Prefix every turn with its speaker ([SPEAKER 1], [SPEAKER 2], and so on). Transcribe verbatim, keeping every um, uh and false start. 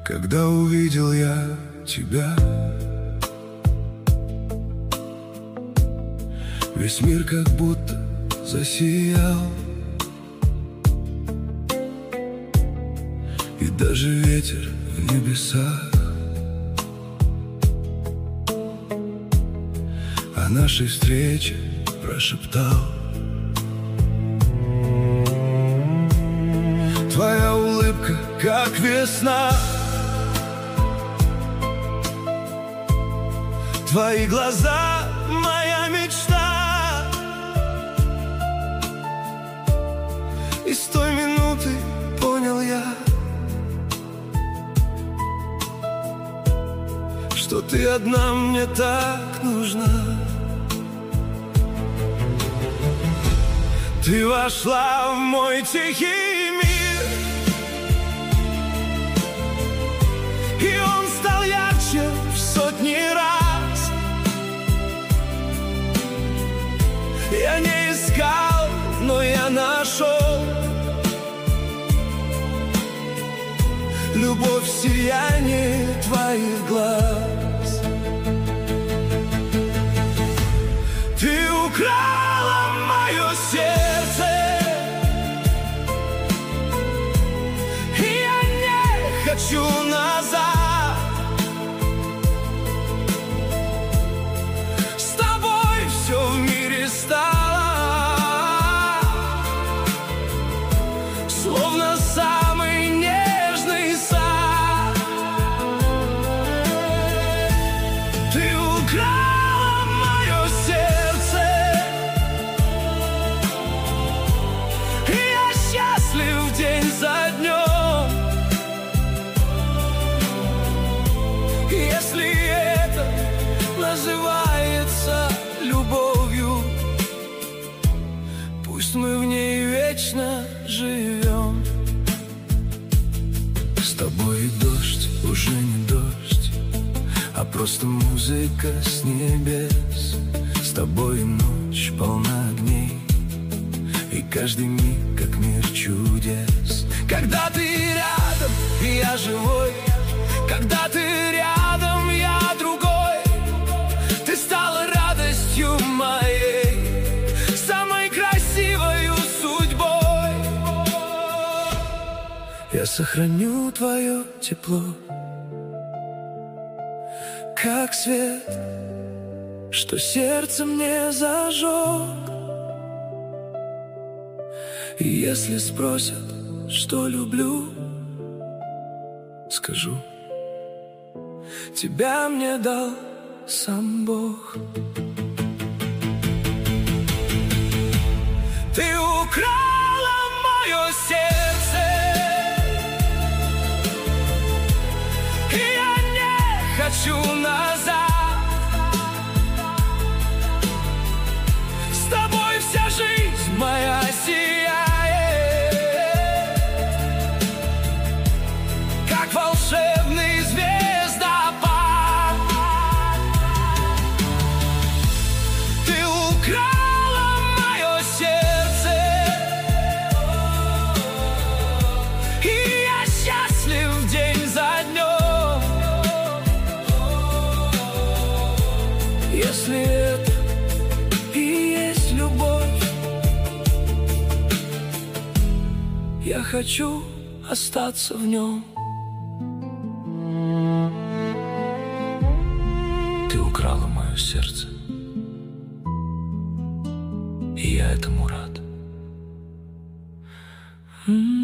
[SPEAKER 1] Когда увидел я тебя, весь мир как будто засиял, и даже ветер в небесах о нашей встрече прошептал. Твоя улыбка, как весна, твои глаза — моя мечта. И с той минуты понял я, что ты одна мне так нужна. Ты вошла в мой тихий мир, и он стал ярче в сотни раз. Я не искал, но я нашел любовь в сиянии твоих глаз. Ты украла мое сердце, и я не хочу назад. С тобой все в мире стало словно самый нежный сад. Ты украла мое сердце, и я счастлив день за днем. Если это называется любовью, пусть мы в ней вечно живем. С тобой дождь уже не дождь, а просто музыка с небес. С тобой ночь полна огней, и каждый миг как мир чудес. Когда ты рядом, я живой. Когда ты рядом, я другой. Ты стала радостью моей, самой красивой судьбой. Я сохраню твое тепло, как свет, что сердце мне зажег. И если спросят, что люблю, скажу: тебя мне дал сам Бог. Ты украла мое сердце, и я не хочу назад. С тобой вся жизнь моя сияет, как волшебный звездопад. Ты украла мое сердце, и я счастлив день за днем. Если это и есть любовь, я хочу остаться в нем. Ты украла мое сердце, и я этому рад.